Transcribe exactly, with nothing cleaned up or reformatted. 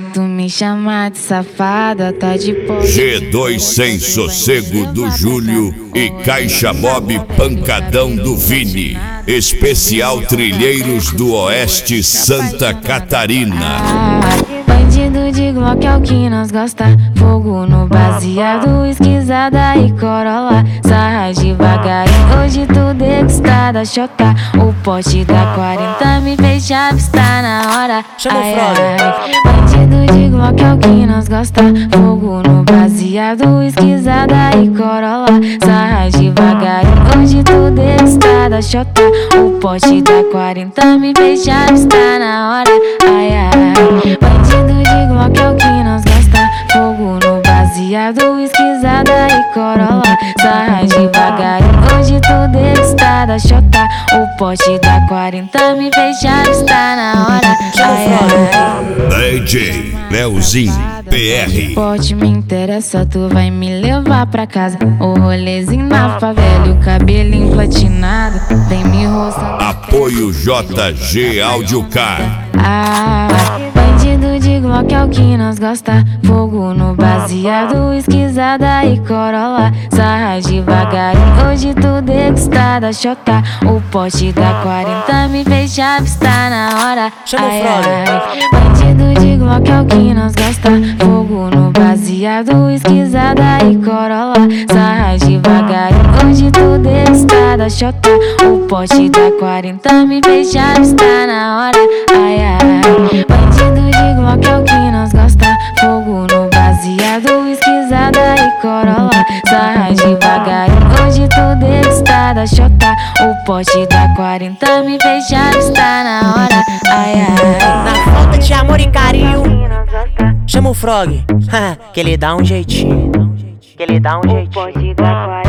tu me chama de safada, tá de pó. G dois Sem Sossego do Júlio e Caixa Bob Pancadão do Vini. Especial Trilheiros do Oeste, Santa Catarina. Bandido de Glock é o que nós gosta. Fogo no baseado, esquisada e corolla. Sarra devagarinho, hoje tu degustada. Chota, o pote da quarenta me fez chave, está na hora. Chama ai, o ai. Bandido de Glock é o que nós gosta. Fogo no baseado, esquisada e corolla. Sarra devagarinho, hoje tu degustada. Chota, o pote da quarenta me fez chave, está na hora. Ai, ai. Bandido de Glock é o que nós gosta. Fogo no baseado, esquisada e corolla. Sarra devagarinho, hoje tu degustada. Chota, o pote da quarenta me fez chave, está na hora. Ai, ai. D J Leozinho P R. Pote me interessa, tu vai me levar pra casa. O rolezinho na favela e o cabelinho platinado. Vem me roçando. Apoio J G Audiocar. Ah, bandido de Glock é o que nós gosta. Fogo no baseado, esquisada e corolla. Sarra devagarinho, hoje tu degustada. Chota, o pote da quarenta me fez chave, está na hora. Chama o ai, Frog. ai. Bandido de Glock é o que nós gosta. Fogo no baseado, esquisada e corolla. Sarra devagarinho, hoje tu degustada. Chota, o pote da quarenta me fez chave, está na hora. Ai, ai. Bandido de Glock é o que nós gosta. Fogo no baseado, esquisada e corolla. Sarra devagarinho, hoje tu degustada. Chota, o pote da quarenta me fez chave, está na hora. Ai, ai. Na falta de amor e carinho, chama o Frog, que ele dá um jeitinho. Que ele dá um jeitinho.